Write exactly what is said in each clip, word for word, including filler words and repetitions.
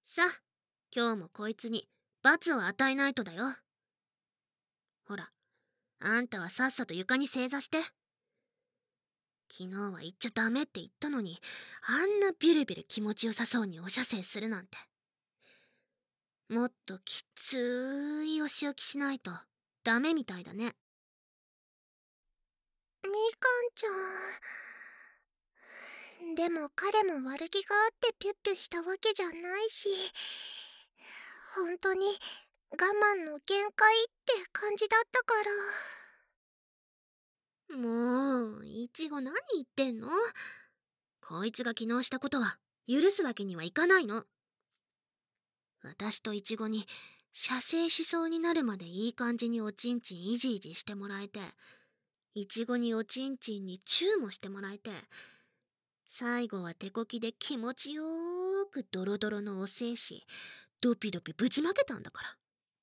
さあ、今日もこいつに罰を与えないとだよ。ほら、あんたはさっさと床に正座して。昨日は言っちゃダメって言ったのに、あんなビルビル気持ちよさそうにおしゃせいするなんて。もっときついお仕置きしないとダメみたいだね。 みかんちゃん。でも彼も悪気があってピュッピュしたわけじゃないし、本当に我慢の限界って感じだったから。 もう、いちご何言ってんの？こいつが昨日したことは許すわけにはいかないの。私とイチゴに射精しそうになるまでいい感じにおちんちんいじいじしてもらえて、イチゴにおちんちんにチューもしてもらえて、最後は手こきで気持ちよーくドロドロのお精子ドピドピぶちまけたんだから。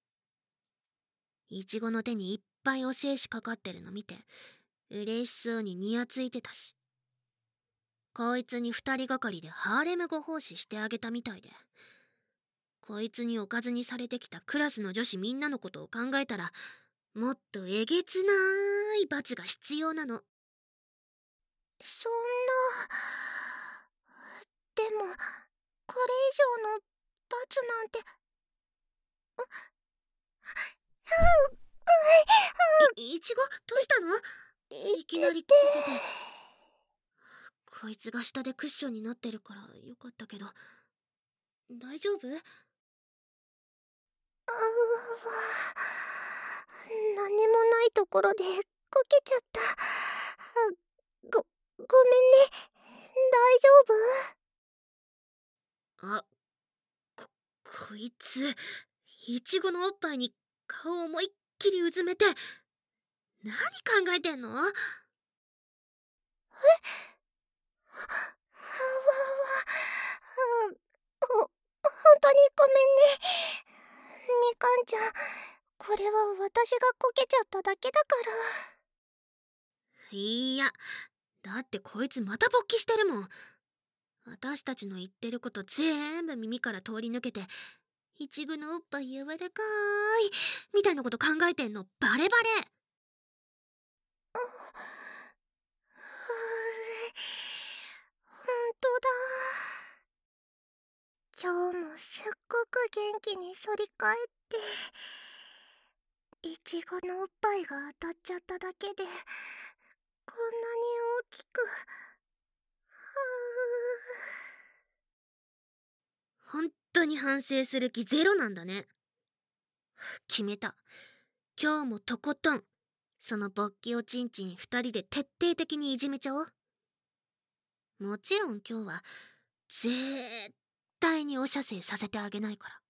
イチゴの手にいっぱいお精子かかってるの見て嬉しそうにニヤついてたし、こいつに二人がかりでハーレムご奉仕してあげたみたいで、こいつにおかずにされてきたクラスの女子みんなのことを考えたら、もっとえげつない罰が必要なの。 そんな。でも、これ以上の罰なんて。う、う、 い、いちごどうしたの？ いていきなりて。 こけて。こいつが下でクッションになってるからよかったけど、大丈夫？ あー何もないところでこけちゃった。ご、ごめんね。大丈あ、こ、こいつ、いちごのおっぱいに顔を思いっきりうずめて、何考えてんの？ 夫？は、わわ。ほ、本当にごめんね。みかんちゃん、これは私がこけちゃっただけだから。 いや、だってこいつまた勃起してるもん。私たちの言ってること全部耳から通り抜けて、いちごのおっぱい柔らかいみたいなこと考えてんのバレバレ。 ほんとだ。今日もすっごく元気に反り返って、いちごのおっぱいが当たっちゃっただけで、こんなに大きく。 本当に反省する気ゼロなんだね。決めた。今日もとことん、その勃起おちんちん二人で徹底的にいじめちゃおう。もちろん今日は、絶対にお射精させてあげないから。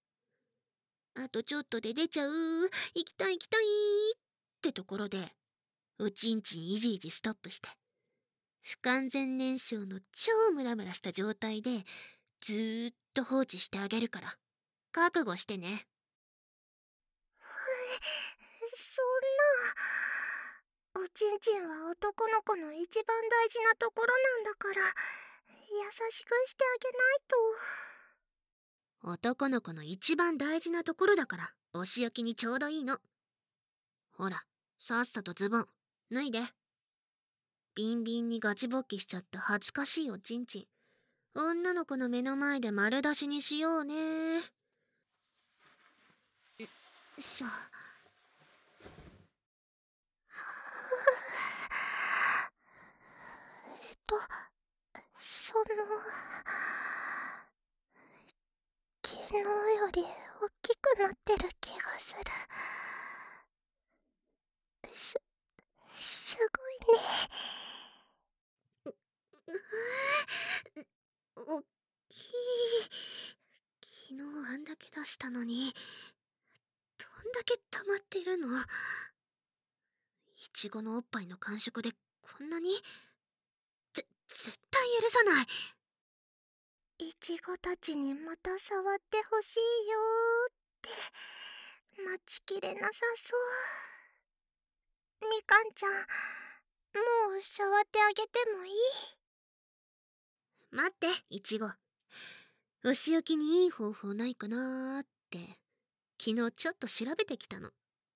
あとちょっとで出ちゃう、行きたい行きたいってところで、おちんちんいじいじストップして、不完全燃焼の超ムラムラした状態で、ずーっと放置してあげるから、覚悟してね。 そんな。おちんちんは男の子の一番大事なところなんだから、優しくしてあげないと。 男の子の一番大事なところだから、お仕置きにちょうどいいの。ほら、さっさとズボン、脱いで。ビンビンにガチ勃起しちゃった恥ずかしいおちんちん。女の子の目の前で丸出しにしようね。しょ。 えっと、その、昨日より大きくなってる気がする。す、すごいね。 おっきい。昨日あんだけ出したのに、どんだけ溜まってるの？いちごのおっぱいの感触でこんなに？ぜ、絶対許さない。 いちごたちにまた触ってほしいよーって待ちきれなさそう。みかんちゃん、もう触ってあげてもいい？ 待って、いちご。 お仕置きにいい方法ないかなーって昨日ちょっと調べてきたの。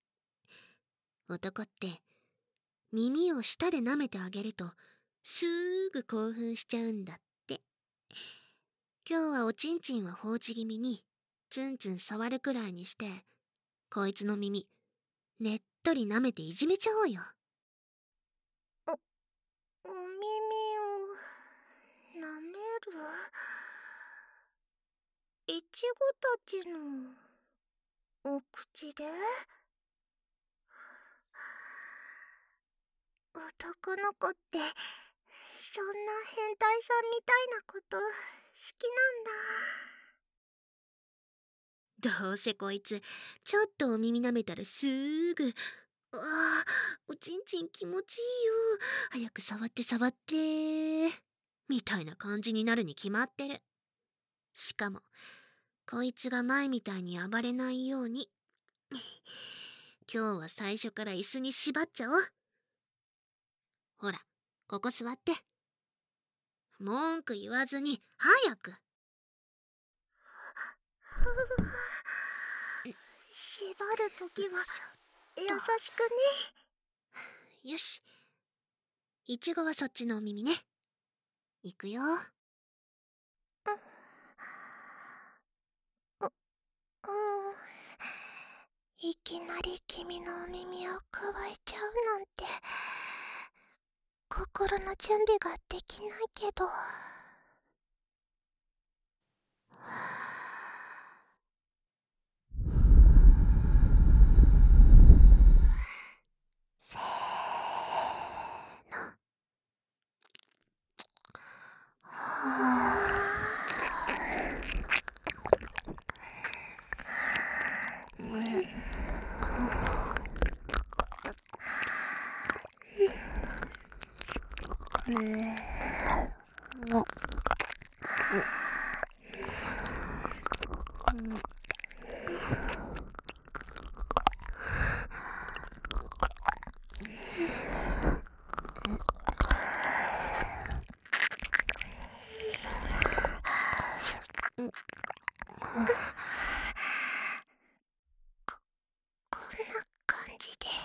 男って耳を舌で舐めてあげるとすーぐ興奮しちゃうんだって。今日はおちんちんは放置気味にツンツン触るくらいにして、こいつの耳ねっとり舐めていじめちゃおうよ。 お、お耳を舐める。いちごたちのお口で？男の子ってそんな変態さんみたいなこと好きなんだ。 どうせこいつちょっとお耳舐めたらすーぐ、ああおちんちん気持ちいいよ、早く触って触ってみたいな感じになるに決まってる。しかもこいつが前みたいに暴れないように今日は最初から椅子に縛っちゃおう。ほら、ここ座って。文句言わずに早く。 縛るときは優しくね。よし、いちごはそっちのお耳ね。いくよ。 う、うん、いきなり君のお耳をくわえちゃうなんて心の準備ができないけど。せーの。こんな感じで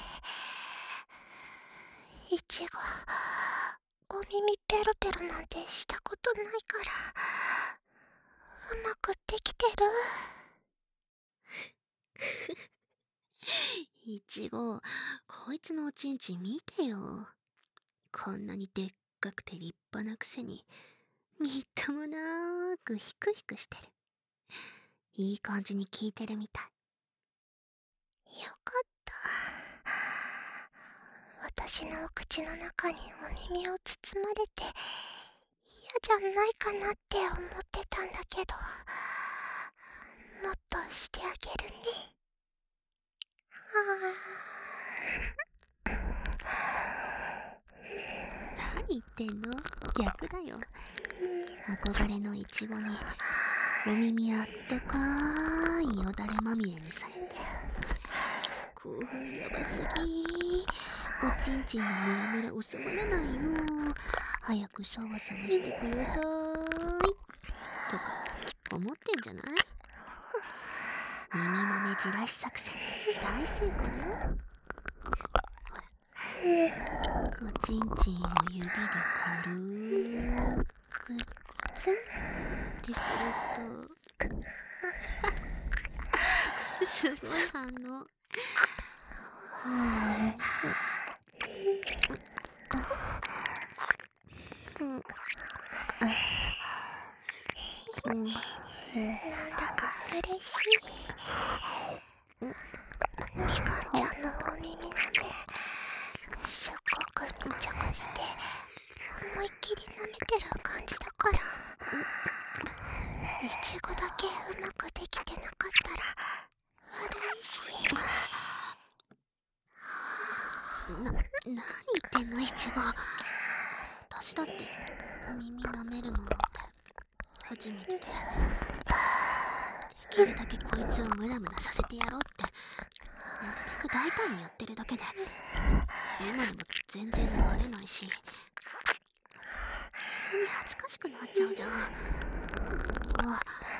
いちごお耳ペロペロなんてしたことないからうまくできてる？ いちご、こいつのおちんちん見てよ。こんなにでっかくて立派なくせにみっともなーくヒクヒクしてる。いい感じに効いてるみたい。 よかった。私のお口の中にお耳を包まれて嫌じゃないかなって思ってたんだけど、もっとしてあげるね。 何言ってんの？逆だよ。憧れのイチゴにお耳あったかーいよだれまみれにされて興奮やばすぎー。おちんちんのムラムラ収まらないよ。早くサワサワしてくださーいとか思ってんじゃない？耳なめじらし作戦大成功だよ。ほら、おちんちんを指で軽ーくツンってするとすごい反応。はあ、 なんだか嬉しい。みかんちゃんのお耳なんですっごく密着して思いっきり舐めてる感じだから、いちごだけうまくできてなかったら悪いし。 な、何言ってんのいちご。私だって耳舐めるのなんて初めてで、できるだけこいつをムラムラさせてやろうってなるべく大胆にやってるだけで、今でも全然慣れないし、急に恥ずかしくなっちゃうじゃん。もう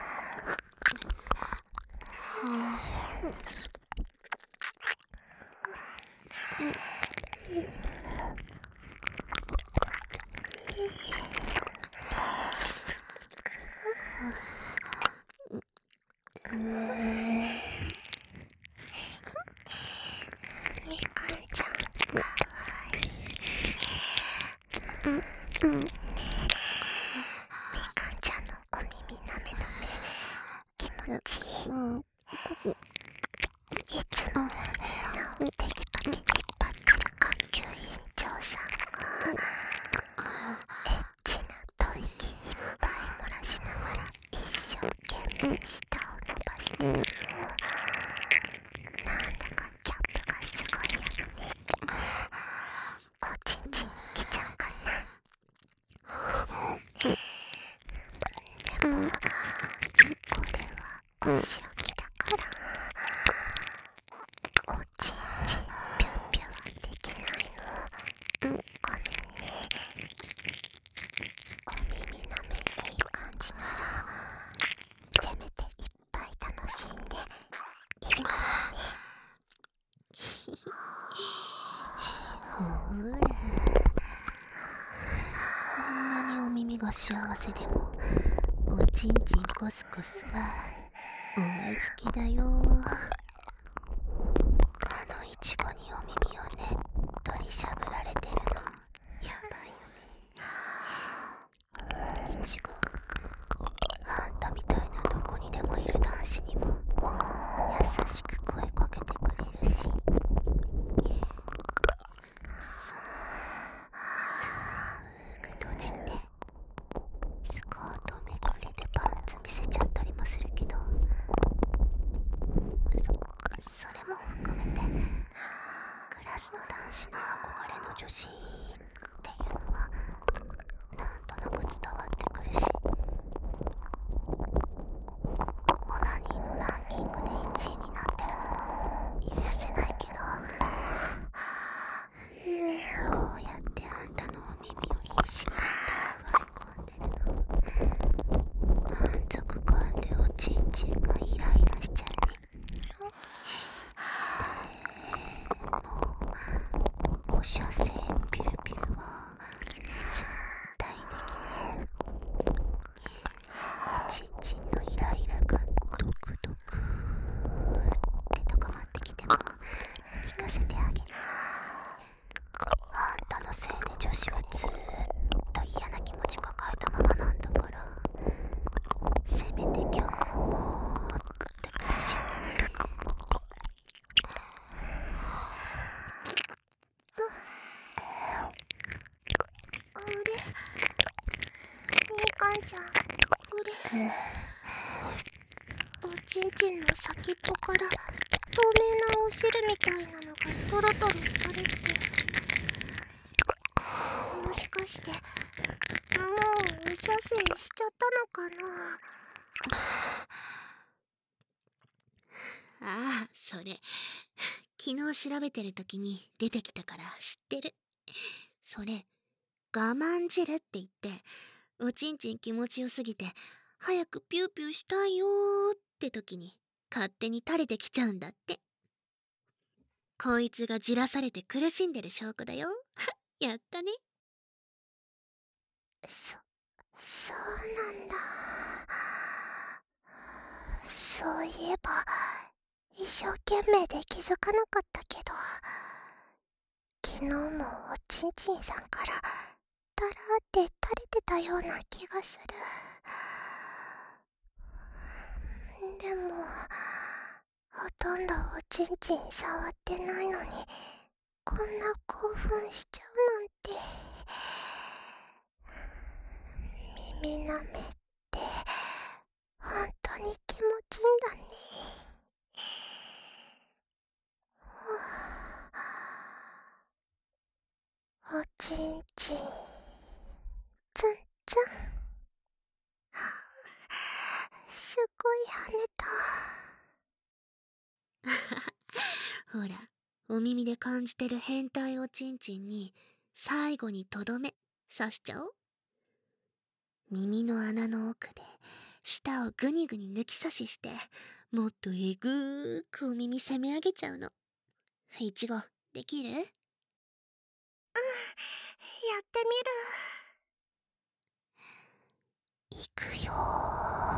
うーん。みかんちゃんかわいい。うんうん。みかんちゃんのお耳なめなめ気持ちいい。うん、いつも胸をテキパキ引っ張ってる学級委員長さんがエッチな吐息いっぱい漏らしながら一生懸命舌を伸ばしてるのをなんだかギャップがすごいよね。おちんちんに来ちゃうかな。でもこれはお仕置きだからおちんちんぴゅんぴゅんはできないの。うん、ごめんね。お耳なめいい感じならせめていっぱい楽しんでいいからね。 ほら、こんなにお耳が幸せでもおちんちんコスコスはお預けだよ。あのいちごにお耳をねっとりしゃぶられてるのやばいよね。いちご、あんたみたいなどこにでもいる男子にも優しく声かけてくれるし、すぐ閉じてスカートめくれてパンツ見せちゃったりもするけど、そそれも含めてクラスの男子の憧れの女子っていうのはなんとなく伝わってくるし、オナニーのランキングでいちいになってるのが許せないけど、こうやってあんたのお耳を必死になってくわえ込んでるの満足感でおちんちんがイライラしちゃうね。もうお射精ピューピューは絶対できない。おちんちんのイライラがドクドクって高まってきても聞かせてあげる。あんたのせいで女子はずーっと嫌な気持ち抱えたままなんだから、せめて今日ももっと苦しんでね。 あれ、みかんちゃん、これおちんちんの先っぽから透明なお汁みたいなのがトロトロ垂れて、もしかしてもうお射精しちゃったのかな。 ああ、それ昨日調べてる時に出てきたから知ってる。それ我慢汁って言って、おちんちん気持ちよすぎて早くピューピューしたいよーって時に勝手に垂れてきちゃうんだって。こいつがじらされて苦しんでる証拠だよ。やったね。 そ、そうなんだ。そういえば一生懸命で気づかなかったけど、昨日もおちんちんさんからたらって垂れてたような気がする。でもほとんどおちんちん触ってないのにこんな興奮しちゃうなんて。耳なめって本当に気持ちいいんだね。おちんちんツンツン、すごい跳ねほら、お耳で感じてる変態おちんちんに最後にとどめ刺しちゃおう。耳の穴の奥で舌をグニグニ抜き差しして、もっとえぐーくお耳攻め上げちゃうの。いちごできる？ うん、やってみる。 いくよー。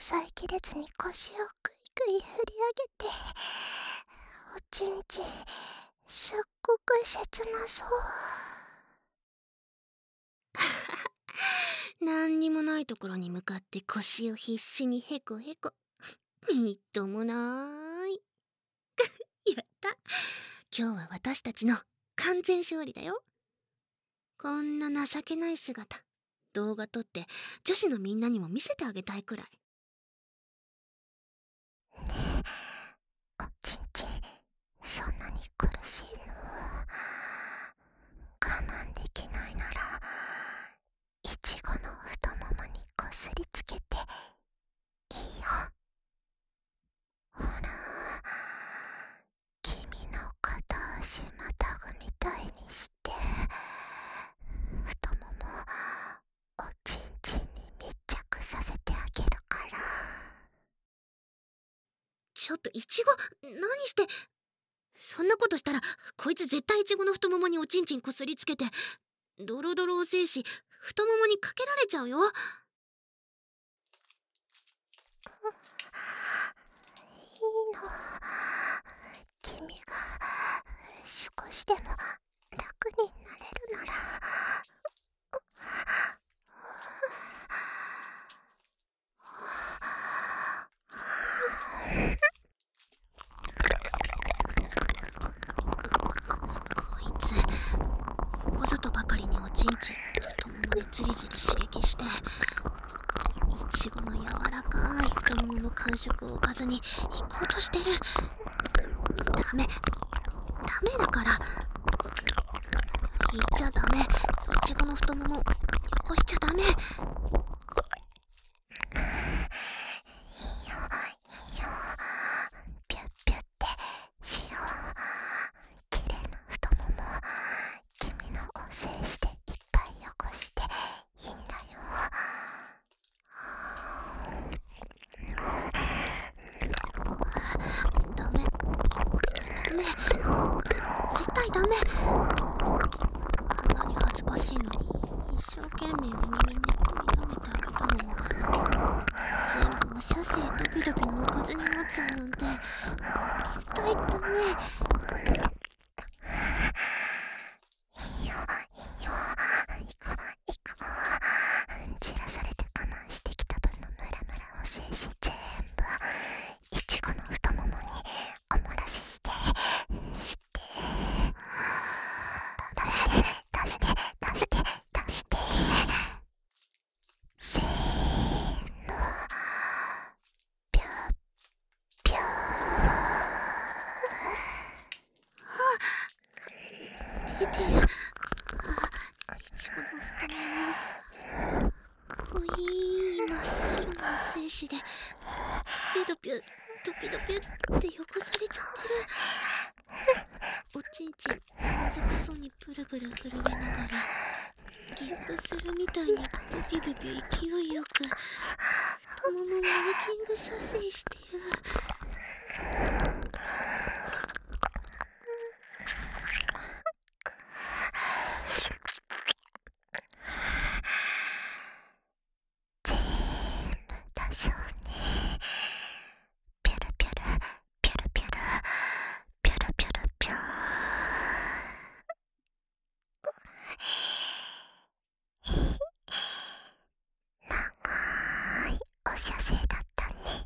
抑えきれずに腰をぐいぐい振り上げて、おちんちんすっごく切なそう。 何にもないところに向かって腰を必死にへこへこ。みっともない。やった。今日は私たちの完全勝利だよ。こんな情けない姿、動画撮って女子のみんなにも見せてあげたいくらい。 ねえ、おちんちんそんなに苦しいの？我慢できないなら、いちごの太ももにこすりつけていいよ。ほら、君の片足またぐみたいにして、太ももおちんちんに密着させてあげるから。 ちょっとイチゴ、何して。そんなことしたらこいつ絶対イチゴの太ももにおちんちんこすりつけてドロドロを精子太ももにかけられちゃうよ。 いいの、君が少しでも楽になれるなら。 こいつここぞとばかりにおちんちん太ももでズリズリ刺激して、いちごの柔らかい太ももの感触をおかずに引こうとしてる。ダメダメだから。言っちゃダメ。いちごの太もも汚しちゃダメ。 いいよいいよ、ピュッピュッてしよう。きれいな太もも君のお精子でいっぱい汚していいんだよ。 ダメダメ絶対ダメ。あんなに恥ずかしいのに一生懸命お耳ねっとり舐めてあげたのも全部お射精ドビドビのおかずになっちゃうなんて絶対ダメ。 いいよいいよ、行こう行こう。散らされて我慢してきた分のムラムラお精子全部いちごの太ももにおもらししてして出して出して出して出してせーの、ぴゅっぴゅ出てる。あ、いちごの太もも濃い真っ白な精子でピドピュドピドピュって汚されちゃってる。おちんちんまずくそうにブルブル震えながらゲップするみたいにブビブビ勢いよく太ももマネキング射精してる。 全部出そうね。ピュルピュルピュルピュルピュルピュルピュー。長いお射精だったね。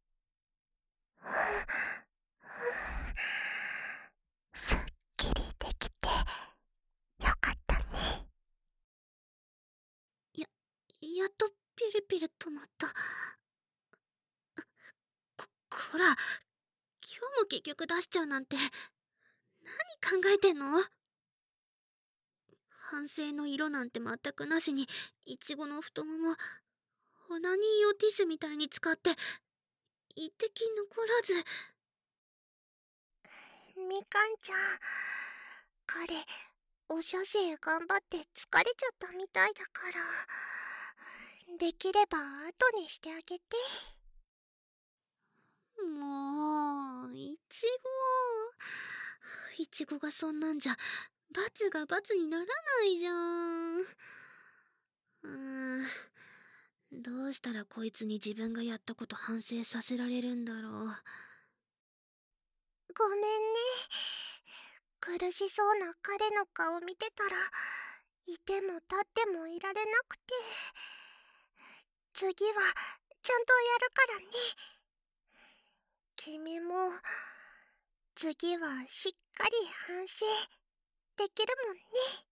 すっきりできてよかったね。 ややっとピルピル止まった。ここら今日も結局出しちゃうなんて何考えてんの。反省の色なんて全くなしにいちごの太ももオナニー用ティッシュみたいに使って一滴残らず。 みかんちゃん、彼お射精頑張って疲れちゃったみたいだから、できれば後にしてあげて。 もういちごいちごがそんなんじゃ罰が罰にならないじゃん。うーんどうしたらこいつに自分がやったこと反省させられるんだろう。 ごめんね。苦しそうな彼の顔見てたら、いても立ってもいられなくて。次はちゃんとやるからね。君も次はしっかり反省できるもんね。